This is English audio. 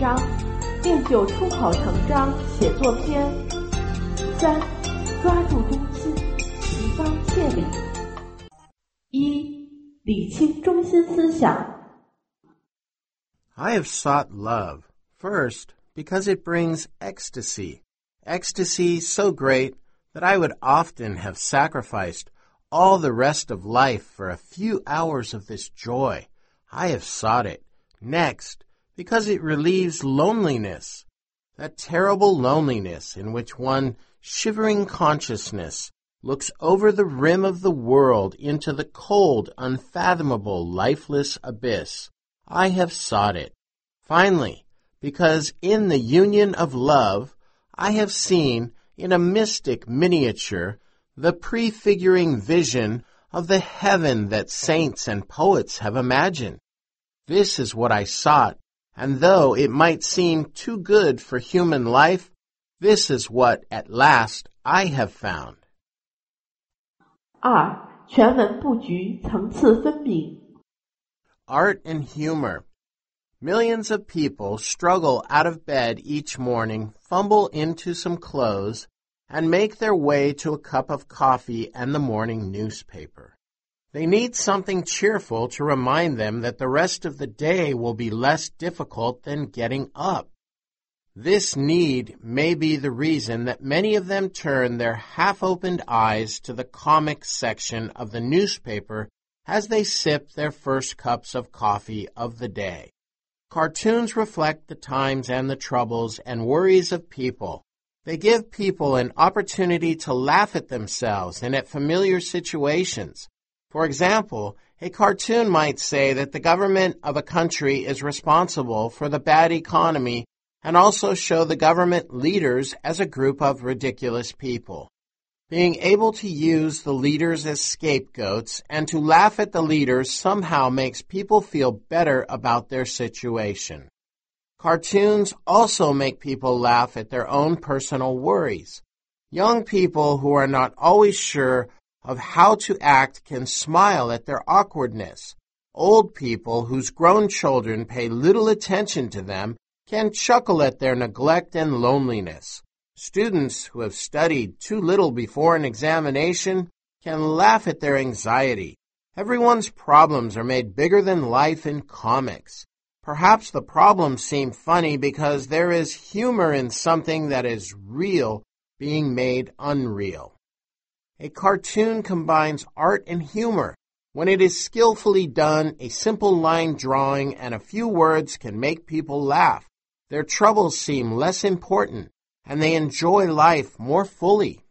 章，练就出口成章写作篇。3. 抓住中心，齐方切理。1. 理清中心思想。 I have sought love, first, because it brings ecstasy so great that I would often have sacrificed all the rest of life for a few hours of this joy. I have sought it. Next, because it relieves loneliness, that terrible loneliness in which one shivering consciousness looks over the rim of the world into the cold, unfathomable, lifeless abyss. I have sought it. Finally, because in the union of love, I have seen, in a mystic miniature, the prefiguring vision of the heaven that saints and poets have imagined. This is what I sought, and though it might seem too good for human life, this is what at last I have found. 2. 全文布局，层次分明。 Art and humor. Millions of people struggle out of bed each morning, fumble into some clothes, and make their way to a cup of coffee and the morning newspaper. They need something cheerful to remind them that the rest of the day will be less difficult than getting up. This need may be the reason that many of them turn their half-opened eyes to the comic section of the newspaper as they sip their first cups of coffee of the day. Cartoons reflect the times and the troubles and worries of people. They give people an opportunity to laugh at themselves and at familiar situations. For example, a cartoon might say that the government of a country is responsible for the bad economy and also show the government leaders as a group of ridiculous people. Being able to use the leaders as scapegoats and to laugh at the leaders somehow makes people feel better about their situation. Cartoons also make people laugh at their own personal worries. Young people who are not always sure of how to act can smile at their awkwardness. Old people whose grown children pay little attention to them can chuckle at their neglect and loneliness. Students who have studied too little before an examination can laugh at their anxiety. Everyone's problems are made bigger than life in comics. Perhaps the problems seem funny because there is humor in something that is real being made unreal. A cartoon combines art and humor. When it is skillfully done, a simple line drawing and a few words can make people laugh. Their troubles seem less important, and they enjoy life more fully.